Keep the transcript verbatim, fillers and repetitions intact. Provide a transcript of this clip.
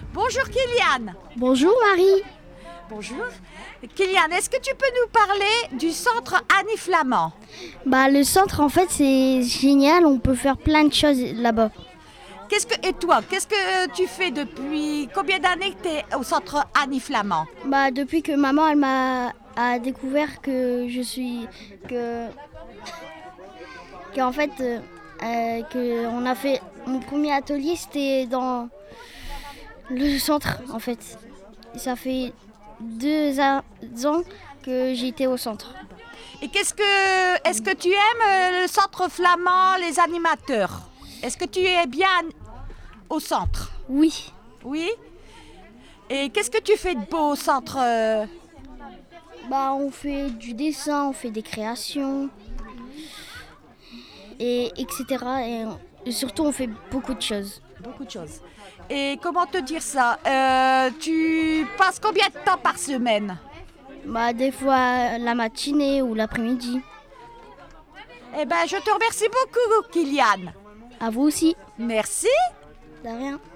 Bonjour Kylian. Bonjour Marie. Bonjour. Kylian, est-ce que tu peux nous parler du centre Annie Flamand? Bah, le centre, en fait, c'est génial. On peut faire plein de choses là-bas. Qu'est-ce que, et toi, qu'est-ce que tu fais depuis combien d'années que tu es au centre Annie Flamand? Bah, depuis que maman, elle m'a a découvert que je suis... que... qu'en fait, euh, euh, que on a fait... Mon premier atelier, c'était dans le centre, en fait. Et ça fait deux ans que j'étais au centre. Et qu'est-ce que, est-ce que tu aimes le centre flamand, les animateurs? Est-ce que tu es bien au centre? Oui. Oui. Et qu'est-ce que tu fais de beau au centre? Bah, on fait du dessin, on fait des créations, et etc. Et, et surtout, on fait beaucoup de choses. Beaucoup de choses. Et comment te dire ça? euh, Tu passes combien de temps par semaine? Bah, des fois la matinée ou l'après-midi. Eh ben, je te remercie beaucoup, Kylian. À vous aussi. Merci. De rien.